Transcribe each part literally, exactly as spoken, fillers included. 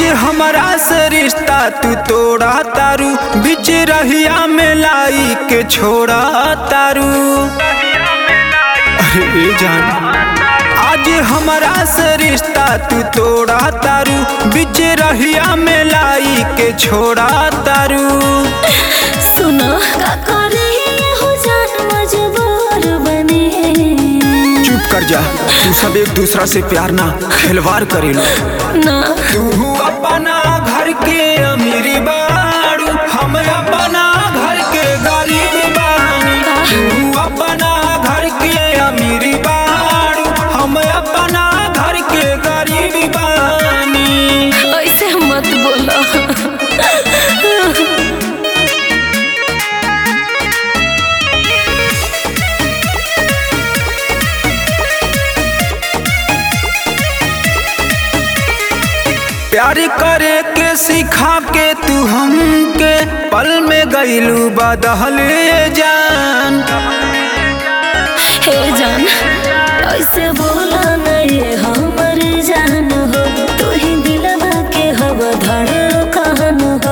हमारा से रिश्ता तू तोड़ा तारू, बीच रहिया में लाई के छोड़ा तारू। अरे ए जान, आज हमारा से रिश्ता तू तोड़ा तारू, बीच रहिया में लाई के छोड़ा तारू। सुनो का करे हो जान मजबूर बने। चुप कर जा, तू सब एक दूसरा से प्यार ना खिलवाड़ करेलो ना। तू अपना घर के अमीरी बाड़ू, हम अपना घर के गरीब बानी। तू अपना घर के अमीरी बाड़ू, हम अपना घर के गरीब बानी। ऐसे मत बोलो। प्यार करे के सिखा के तू हमके पल में गईलू बदहल जान। हे जान ऐसे बोला नहीं हमर जान हो, तू ही दिलवा के हव धड़कन हो।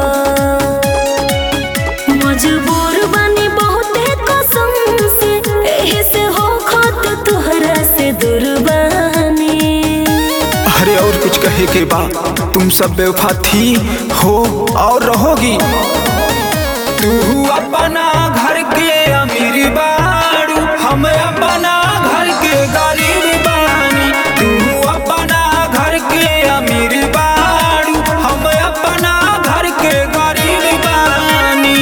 मजबूर बनी बहुते कसम से, एही से हो खुद तुहरा से दूर बनी। अरे और कुछ कहे के बा, तुम सब बेवफा थी हो और रहोगी। तू अपना घर के अमीर बाड़ू, हम अपना घर के गरीब बानी। तू अपना घर के अमीर बाड़ू, हम अपना घर के गरीब बानी।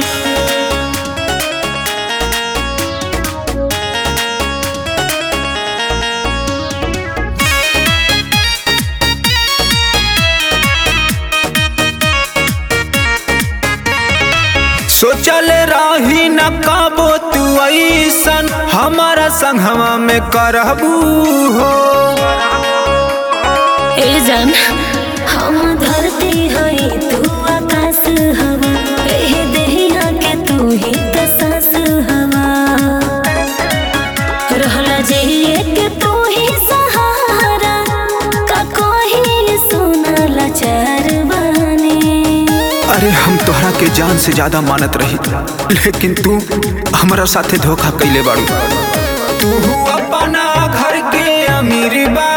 सोचल रही न कबो तू ऐसन, हमारा संगवा में करबू हो। ए जान हम धरती हई तू आकाश हवा, एही देहिया के तू ही त सांस हवा। रहला जिए के तू ही सहारा, का कोई सुना लाचार बने। अरे हम तोहरा के जान से ज्यादा मानत रही, लेकिन तू हमारा साथे धोखा कैले बाड़ू। तू अपना घर के अमीर बा